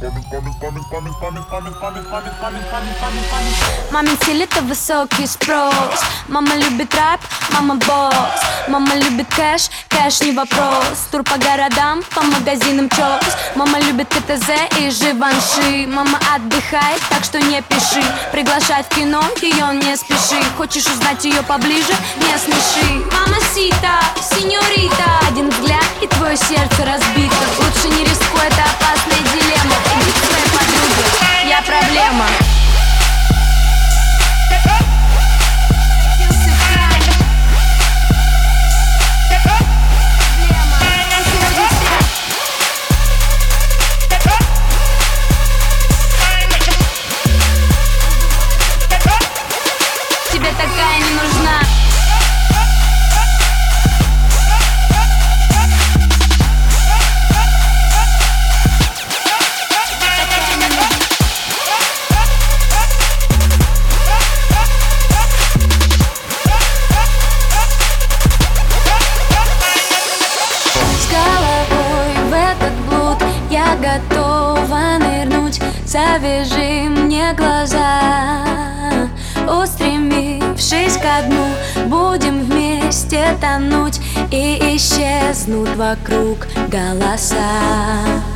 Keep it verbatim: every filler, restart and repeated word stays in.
Мамин стиль — это высокий спрос. Мама любит рэп, мама босс. Мама любит кэш, кэш не вопрос. Тур по городам, по магазинам чокс. Мама любит КТЗ и Живанши. Мама отдыхает, так что не пиши. Приглашай в кино, ее не спеши. Хочешь узнать ее поближе, не смеши. Мамасита, сеньорита. Один взгляд и твое сердце разбито. Лучше не рискуй, это опасная дилемма. Иди к своей подруге, я проблема. Тебе такая не нужна. Я готова нырнуть, завяжи мне глаза. Устремившись ко дну, будем вместе тонуть, и исчезнут вокруг голоса.